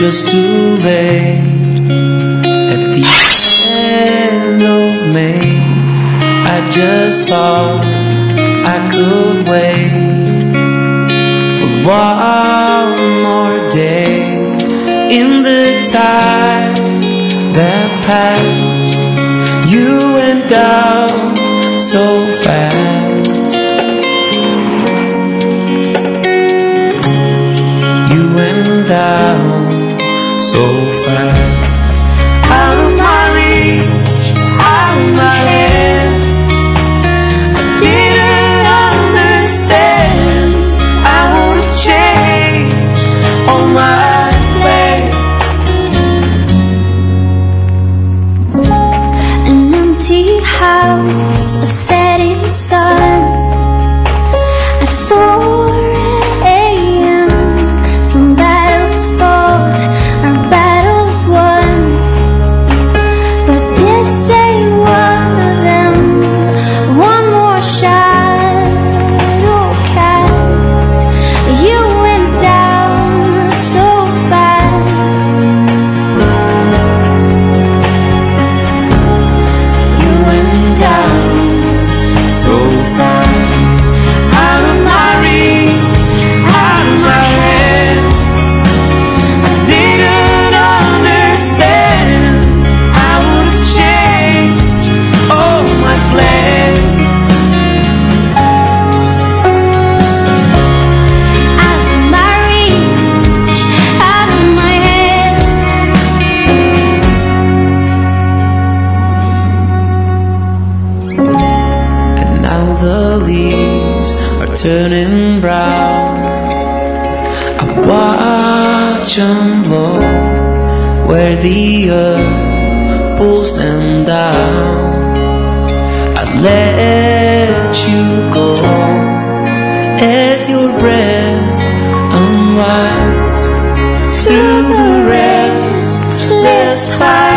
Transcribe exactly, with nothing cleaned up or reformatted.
just too late. At the end of May, I just thought I could wait for one more day. In the time that passed, you went down so fast. You went down so fast. Out of my reach, out of my hands. I didn't understand. I would have changed all my plans. An empty house, a setting sun. At four a.m. some battles fought, our battles won. But this ain't one of them. One more shadow cast. You went down so fast. You went down so fast. Out of my reach, out of my hands. I didn't understand. I would have changed all my plans. Out of my reach, out of my hands. And now the leaves are turning brown. I watch them blow where the earth pulls them down. I let you go as your breath unwinds through the restless fire.